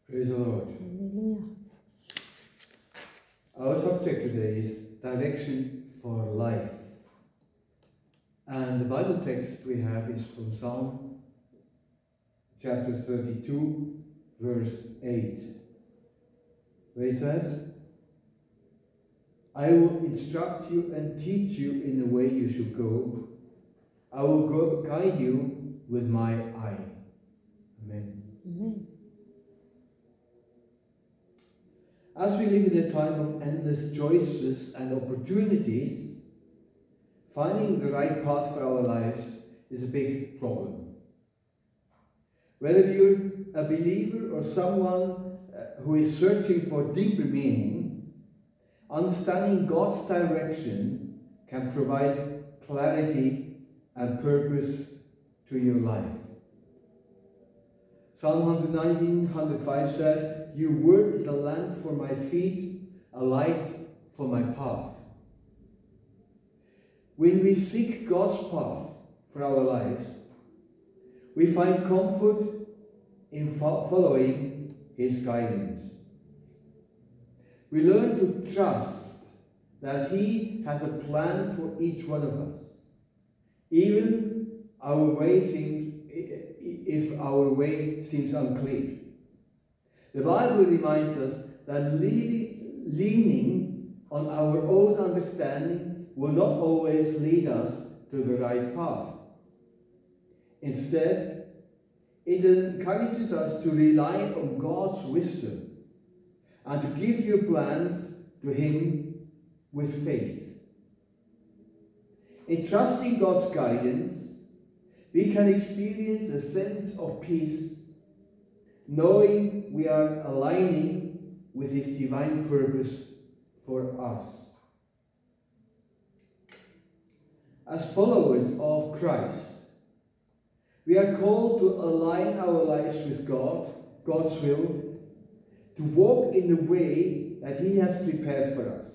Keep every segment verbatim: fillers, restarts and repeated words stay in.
Praise the Lord. Hallelujah. Our subject today is direction for life. And the Bible text we have is from Psalm chapter thirty-two, verse eight, where it says, I will instruct you and teach you in the way you should go. I will go guide you with my eye. Amen. Amen. As we live in a time of endless choices and opportunities, finding the right path for our lives is a big problem. Whether you're a believer or someone uh, who is searching for deeper meaning, understanding God's direction can provide clarity and purpose to your life. Psalm one nineteen, one oh five says, Your word is a lamp for my feet, a light for my path. When we seek God's path for our lives, we find comfort in fo- following His guidance. We learn to trust that He has a plan for each one of us, even our way seems if our way seems unclear. The Bible reminds us that leading, leaning on our own understanding will not always lead us to the right path. Instead, it encourages us to rely on God's wisdom and to give your plans to Him with faith. In trusting God's guidance, we can experience a sense of peace, knowing we are aligning with His divine purpose for us. As followers of Christ, we are called to align our lives with God, God's will, to walk in the way that He has prepared for us.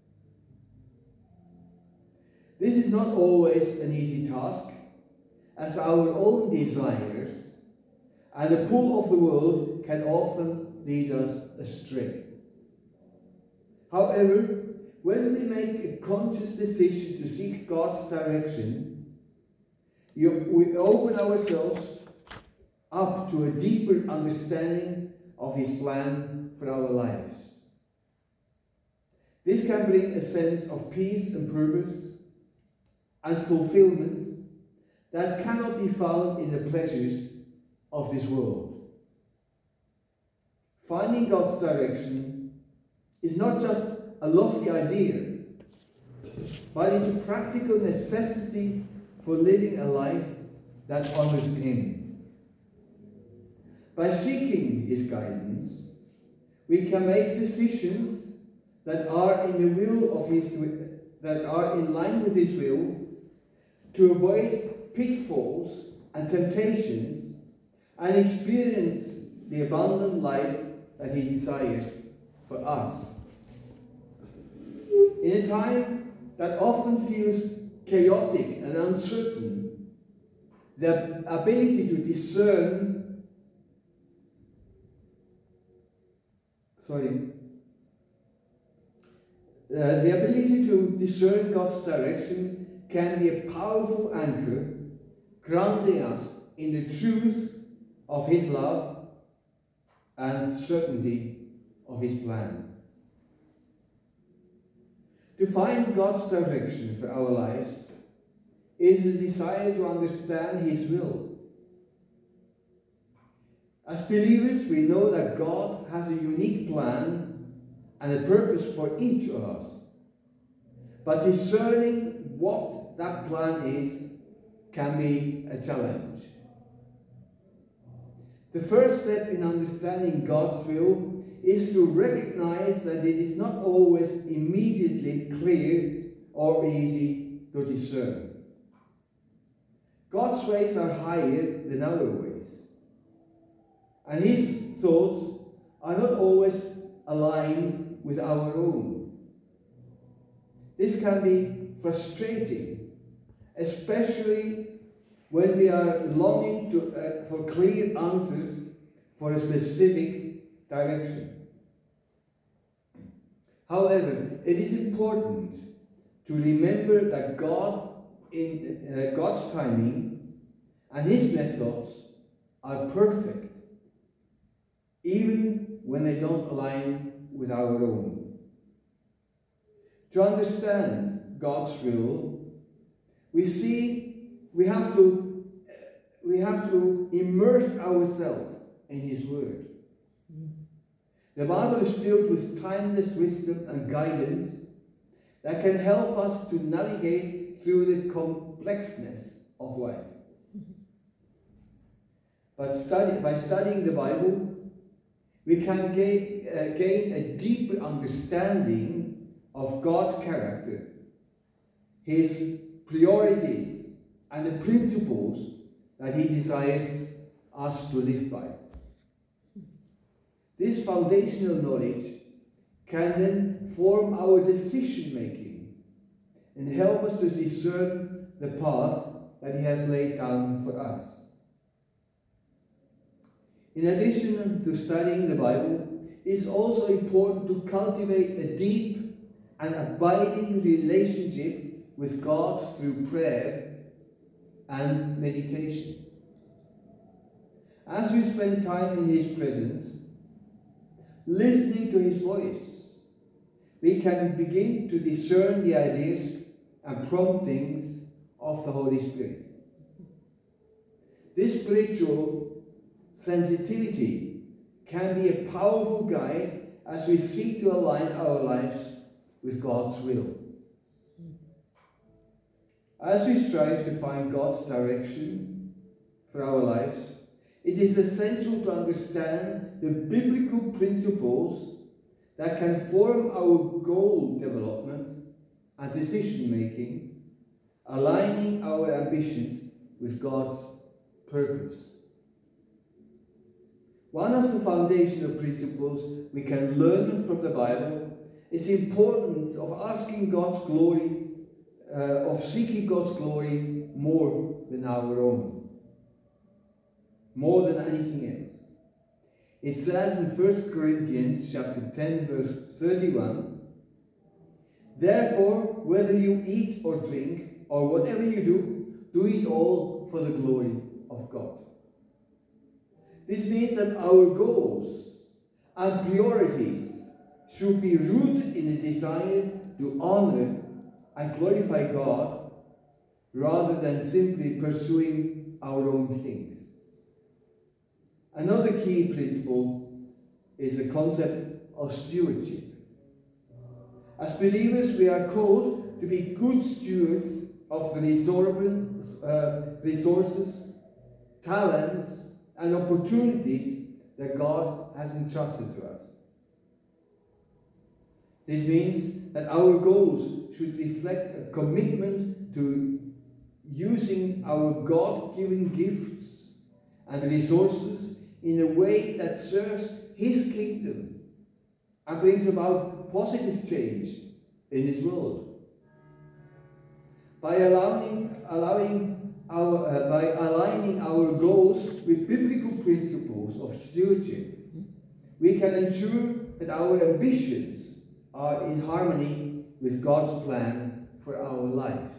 This is not always an easy task, as our own desires and the pull of the world can often lead us astray. However, when we make a conscious decision to seek God's direction, we open ourselves up to a deeper understanding of His plan for our lives. This can bring a sense of peace and purpose and fulfillment that cannot be found in the pleasures of this world. Finding God's direction is not just a lofty idea, but it's a practical necessity for living a life that honors Him. By seeking His guidance, we can make decisions that are in the will of His, that are in line with His will, to avoid pitfalls and temptations and experience the abundant life that He desires for us. In a time that often feels chaotic and uncertain, the ability to discern sorry uh, the ability to discern God's direction can be a powerful anchor grounding us in the truth of His love and certainty of His plan. To find God's direction for our lives is a desire to understand His will. As believers, we know that God has a unique plan and a purpose for each of us. But discerning what that plan is can be a challenge. The first step in understanding God's will is to recognize that it is not always immediately clear or easy to discern. God's ways are higher than our ways, and His thoughts are not always aligned with our own. This can be frustrating, especially when we are longing to, uh, for clear answers for a specific direction. However, it is important to remember that God, in uh, God's timing and His methods are perfect, even when they don't align with our own. To understand God's will, we see we have to we have to immerse ourselves in His Word. The Bible is filled with timeless wisdom and guidance that can help us to navigate through the complexness of life. But study, by studying the Bible, we can gain, uh, gain a deeper understanding of God's character, His priorities, and the principles that He desires us to live by. This foundational knowledge can then form our decision making and help us to discern the path that He has laid down for us. In addition to studying the Bible, it is also important to cultivate a deep and abiding relationship with God through prayer and meditation. As we spend time in His presence, listening to His voice, we can begin to discern the ideas and promptings of the Holy Spirit. This spiritual sensitivity can be a powerful guide as we seek to align our lives with God's will. As we strive to find God's direction for our lives, it is essential to understand the biblical principles that can form our goal development and decision making, aligning our ambitions with God's purpose. One of the foundational principles we can learn from the Bible is the importance of asking God's glory, uh, of seeking God's glory more than our own, more than anything else. It says in First Corinthians chapter ten, verse thirty-one, "Therefore, whether you eat or drink, or whatever you do, do it all for the glory of God." This means that our goals and priorities should be rooted in a desire to honor and glorify God rather than simply pursuing our own things. Another key principle is the concept of stewardship. As believers, we are called to be good stewards of the resources, uh, resources, talents, and opportunities that God has entrusted to us. This means that our goals should reflect a commitment to using our God-given gifts and resources in a way that serves His kingdom and brings about positive change in this world. By allowing, allowing our, uh, by aligning our goals with biblical principles of stewardship, we can ensure that our ambitions are in harmony with God's plan for our lives.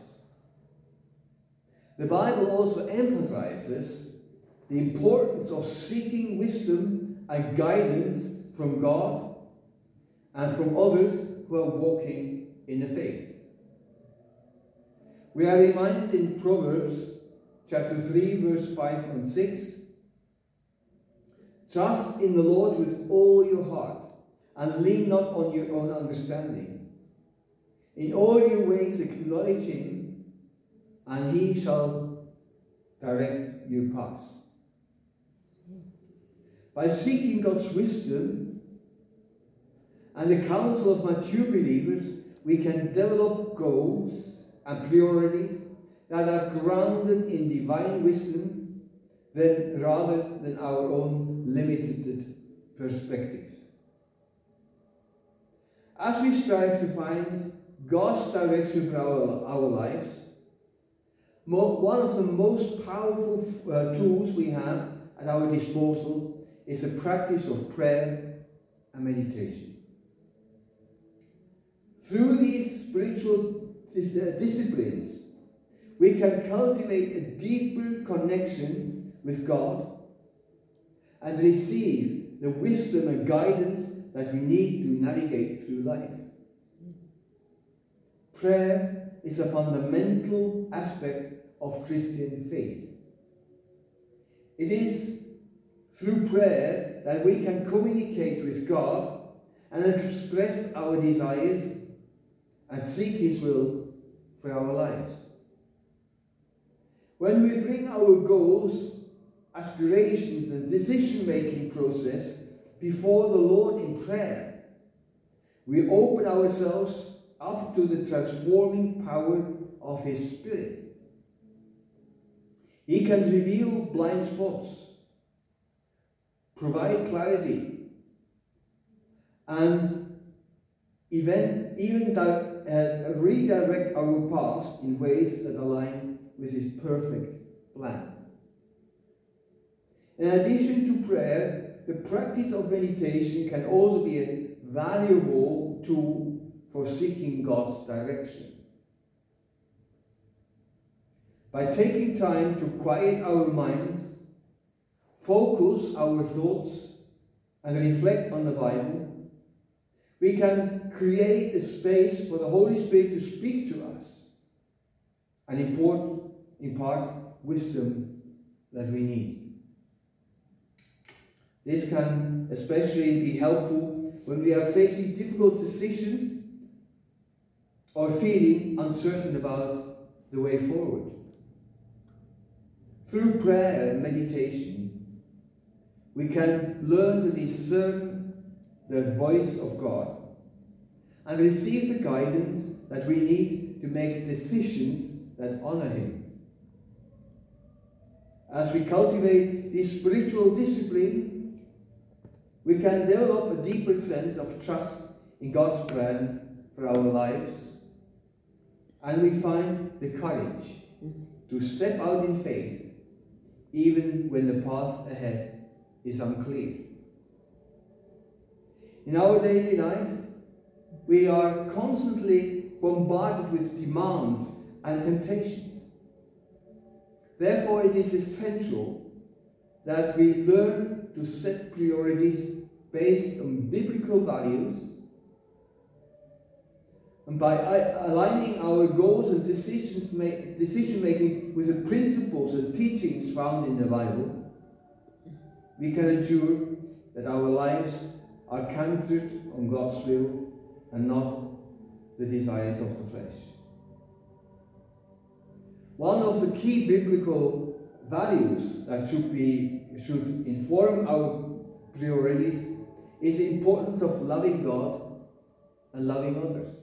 The Bible also emphasizes the importance of seeking wisdom and guidance from God and from others who are walking in the faith. We are reminded in Proverbs chapter three, verse five and six, "Trust in the Lord with all your heart, and lean not on your own understanding. In all your ways acknowledge Him, and He shall direct your paths." By seeking God's wisdom and the counsel of mature believers, we can develop goals and priorities that are grounded in divine wisdom than, rather than our own limited perspective. As we strive to find God's direction for our, our lives, mo- one of the most powerful uh, tools we have at our disposal is a practice of prayer and meditation. Through these spiritual dis- uh, disciplines, we can cultivate a deeper connection with God and receive the wisdom and guidance that we need to navigate through life. Prayer is a fundamental aspect of Christian faith. It is through prayer that we can communicate with God and express our desires and seek His will for our lives. When we bring our goals, aspirations and decision-making process before the Lord in prayer, we open ourselves up to the transforming power of His Spirit. He can reveal blind spots, provide clarity, and even, even that, uh, redirect our paths in ways that align with His perfect plan. In addition to prayer, the practice of meditation can also be a valuable tool for seeking God's direction. By taking time to quiet our minds, focus our thoughts, and reflect on the Bible, we can create a space for the Holy Spirit to speak to us and impart, impart wisdom that we need. This can especially be helpful when we are facing difficult decisions or feeling uncertain about the way forward. Through prayer and meditation, we can learn to discern the voice of God and receive the guidance that we need to make decisions that honor Him. As we cultivate this spiritual discipline, we can develop a deeper sense of trust in God's plan for our lives, and we find the courage to step out in faith even when the path ahead is unclear. In our daily life, we are constantly bombarded with demands and temptations. Therefore, it is essential that we learn to set priorities based on biblical values, and by aligning our goals and decisions make, decision making with the principles and teachings found in the Bible, we can ensure that our lives are centered on God's will and not the desires of the flesh. One of the key biblical values that should be should inform our priorities is the importance of loving God and loving others.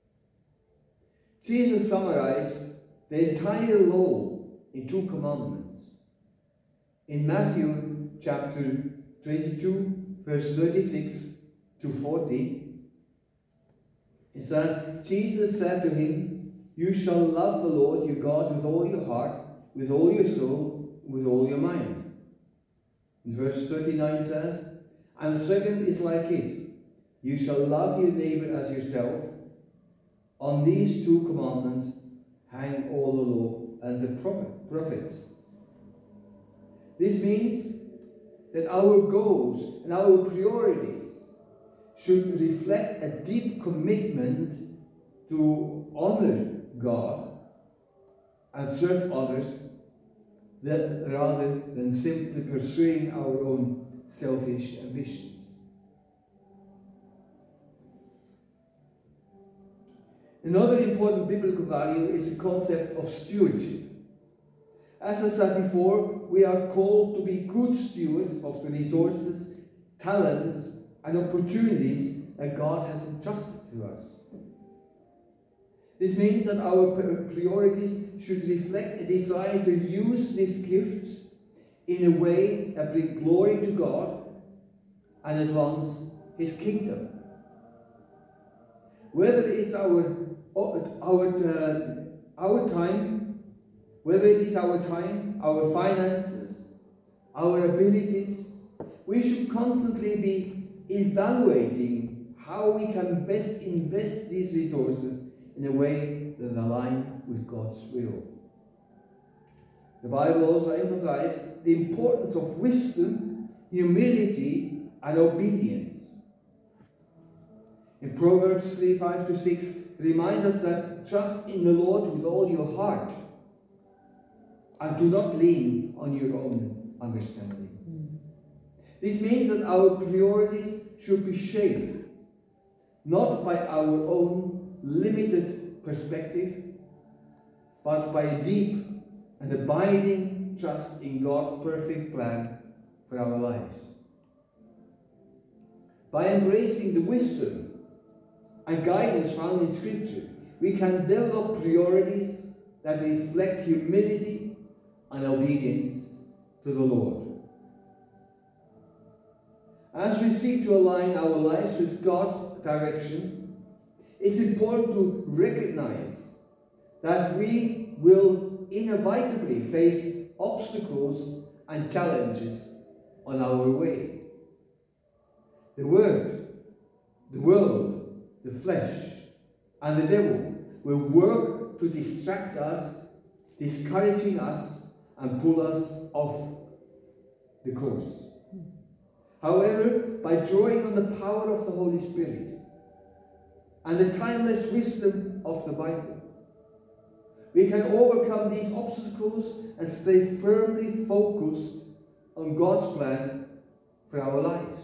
Jesus summarized the entire law in two commandments. In Matthew chapter twenty-two, verse thirty-six to forty, it says, Jesus said to him, "You shall love the Lord your God with all your heart, with all your soul, with all your mind." And verse thirty-nine says, "And the second is like it. You shall love your neighbor as yourself. On these two commandments hang all the law and the prophets." This means that our goals and our priorities should reflect a deep commitment to honor God and serve others, that rather than simply pursuing our own selfish ambitions. Another important biblical value is the concept of stewardship. As I said before, we are called to be good stewards of the resources, talents, and opportunities that God has entrusted to us. This means that our priorities should reflect a desire to use these gifts in a way that brings glory to God and advance His kingdom. Whether it's our our uh, our time, whether it is our time, our finances, our abilities, we should constantly be evaluating how we can best invest these resources in a way that align with God's will. The Bible also emphasizes the importance of wisdom, humility, and obedience. In Proverbs three, five to six, it reminds us that trust in the Lord with all your heart and do not lean on your own understanding. Mm. This means that our priorities should be shaped not by our own limited perspective, but by a deep and abiding trust in God's perfect plan for our lives. By embracing the wisdom and guidance found in Scripture, we can develop priorities that reflect humility and obedience to the Lord. As we seek to align our lives with God's direction, it's important to recognize that we will inevitably face obstacles and challenges on our way. The Word, the world, the flesh, and the devil will work to distract us, discouraging us, and pull us off the course. However, by drawing on the power of the Holy Spirit and the timeless wisdom of the Bible, we can overcome these obstacles and stay firmly focused on God's plan for our lives.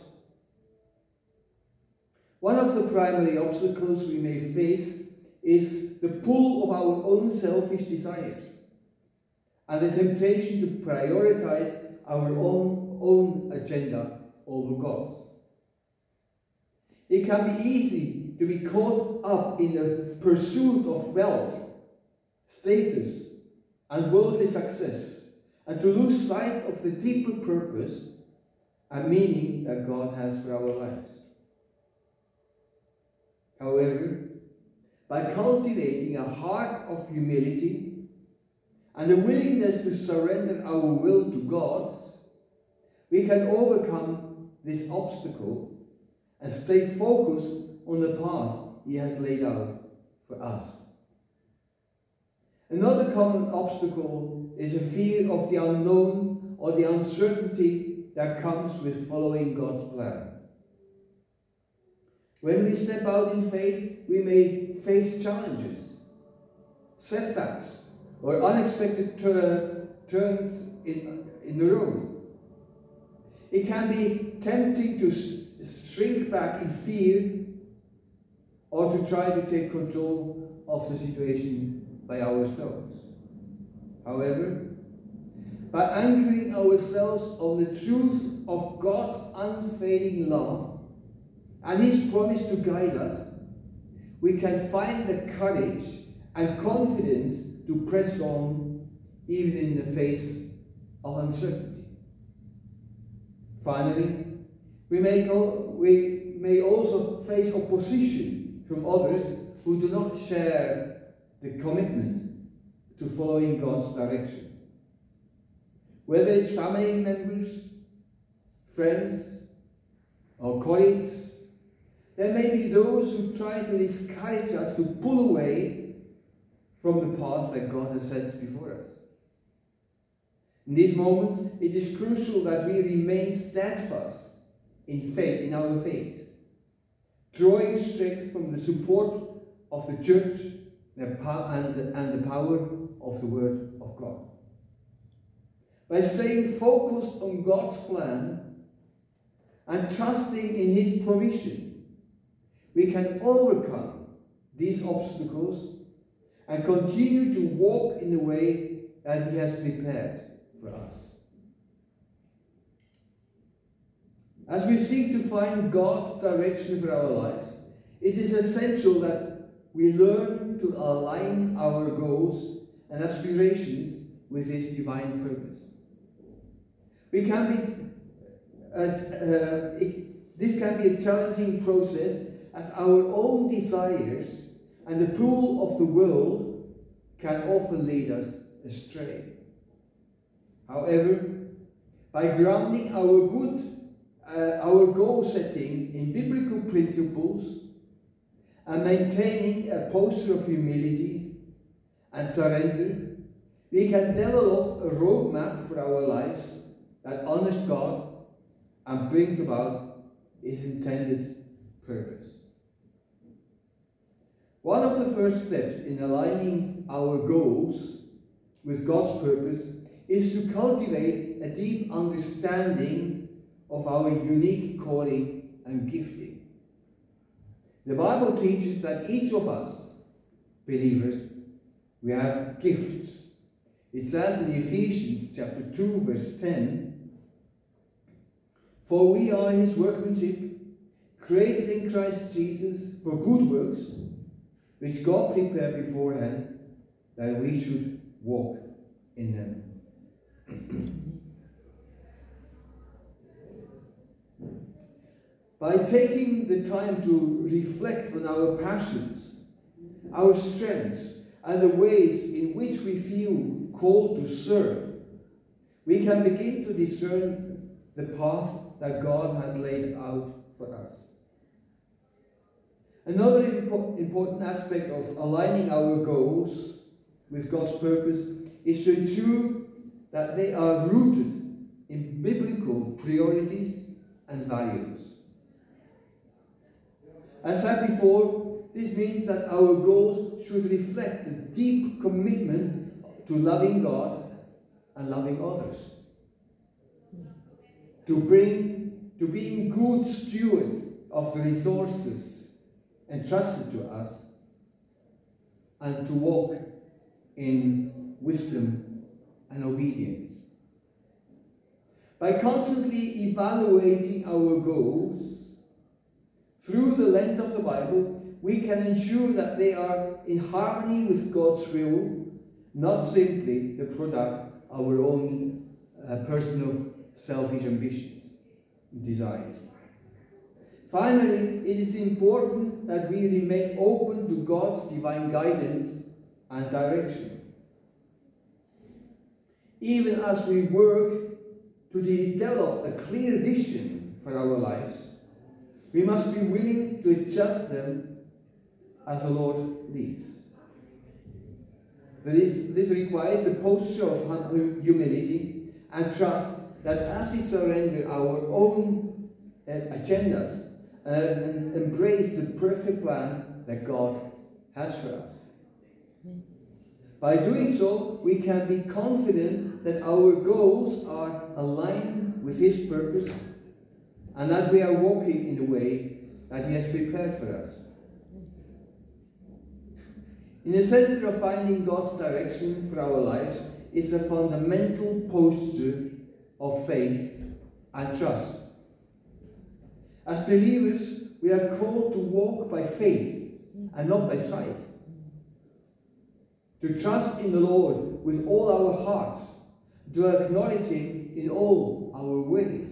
One of the primary obstacles we may face is the pull of our own selfish desires and the temptation to prioritize our own, own agenda over God's. It can be easy to be caught up in the pursuit of wealth, status, and worldly success, and to lose sight of the deeper purpose and meaning that God has for our lives. However, by cultivating a heart of humility and a willingness to surrender our will to God's, we can overcome this obstacle and stay focused on the path He has laid out for us. Another common obstacle is a fear of the unknown or the uncertainty that comes with following God's plan. When we step out in faith, we may face challenges, setbacks, or unexpected tur- turns in, in the road. It can be tempting to s- shrink back in fear or to try to take control of the situation by ourselves. However, by anchoring ourselves on the truth of God's unfailing love and His promise to guide us, we can find the courage and confidence to press on even in the face of uncertainty. Finally, we may, go, we may also face opposition from others who do not share the commitment to following God's direction. Whether it's family members, friends, or colleagues, there may be those who try to discourage us to pull away from the path that God has set before us. In these moments, it is crucial that we remain steadfast in faith, in our faith, drawing strength from the support of the church and the, and the power of the Word of God. By staying focused on God's plan and trusting in His provision, we can overcome these obstacles and continue to walk in the way that He has prepared for us. As we seek to find God's direction for our lives, it is essential that we learn to align our goals and aspirations with His divine purpose. We can be, uh, uh, it, this can be a challenging process, as our own desires and the pull of the world can often lead us astray. However, by grounding our good, uh, our goal setting in and maintaining a posture of humility and surrender, we can develop a roadmap for our lives that honors God and brings about His intended purpose. One of the first steps in aligning our goals with God's purpose is to cultivate a deep understanding of our unique calling and gifting. The Bible teaches that each of us, believers, we have gifts. It says in Ephesians chapter two, verse ten, "For we are His workmanship, created in Christ Jesus for good works, which God prepared beforehand that we should walk in them." By taking the time to reflect on our passions, our strengths, and the ways in which we feel called to serve, we can begin to discern the path that God has laid out for us. Another impo- important aspect of aligning our goals with God's purpose is to ensure that they are rooted in biblical priorities and values. As said before, this means that our goals should reflect the deep commitment to loving God and loving others, to bring to being good stewards of the resources entrusted to us, and to walk in wisdom and obedience. By constantly evaluating our goals through the lens of the Bible, we can ensure that they are in harmony with God's will, not simply the product of our own uh, personal selfish ambitions and desires. Finally, it is important that we remain open to God's divine guidance and direction. Even as we work to develop a clear vision for our lives, we must be willing to adjust them as the Lord leads. This, this requires a posture of humility and trust that as we surrender our own uh, agendas uh, and embrace the perfect plan that God has for us. By doing so, we can be confident that our goals are aligned with His purpose and that we are walking in the way that He has prepared for us. In the center of finding God's direction for our lives is a fundamental posture of faith and trust. As believers, we are called to walk by faith and not by sight. To trust in the Lord with all our hearts, to acknowledge Him in all our ways.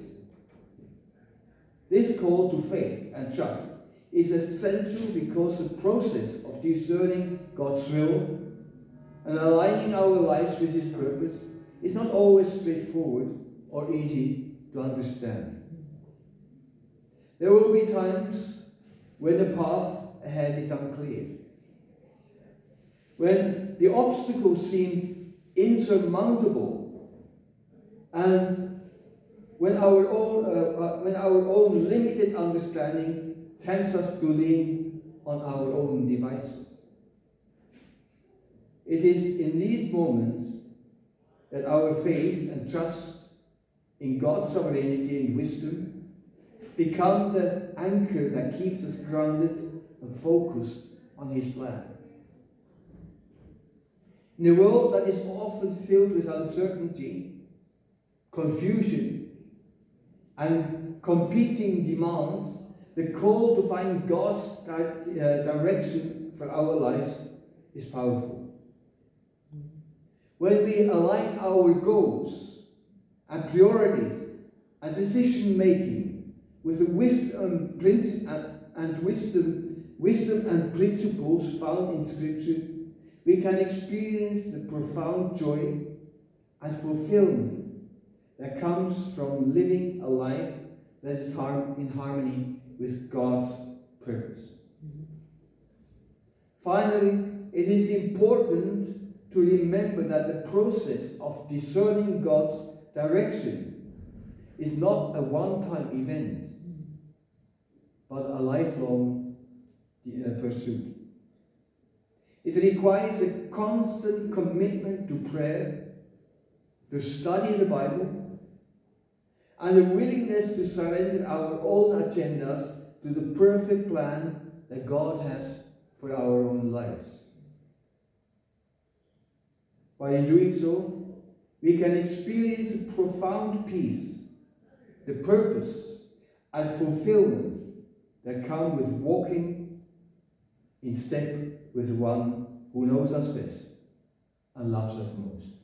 This call to faith and trust is essential because the process of discerning God's will and aligning our lives with His purpose is not always straightforward or easy to understand. There will be times when the path ahead is unclear, when the obstacles seem insurmountable, and when our own, uh, when our own limited understanding tempts us to lean on our own devices. It is in these moments that our faith and trust in God's sovereignty and wisdom become the anchor that keeps us grounded and focused on His plan. In a world that is often filled with uncertainty, confusion, and competing demands, the call to find God's di- uh, direction for our lives is powerful. When we align our goals and priorities and decision making with the wisdom princi- and, and wisdom, wisdom and principles found in Scripture, we can experience the profound joy and fulfillment that comes from living a life that is in harmony with God's purpose. Finally, it is important to remember that the process of discerning God's direction is not a one-time event, but a lifelong uh, pursuit. It requires a constant commitment to prayer, to study the Bible, and a willingness to surrender our own agendas to the perfect plan that God has for our own lives. By doing so, we can experience profound peace, the purpose and fulfillment that come with walking in step with the one who knows us best and loves us most.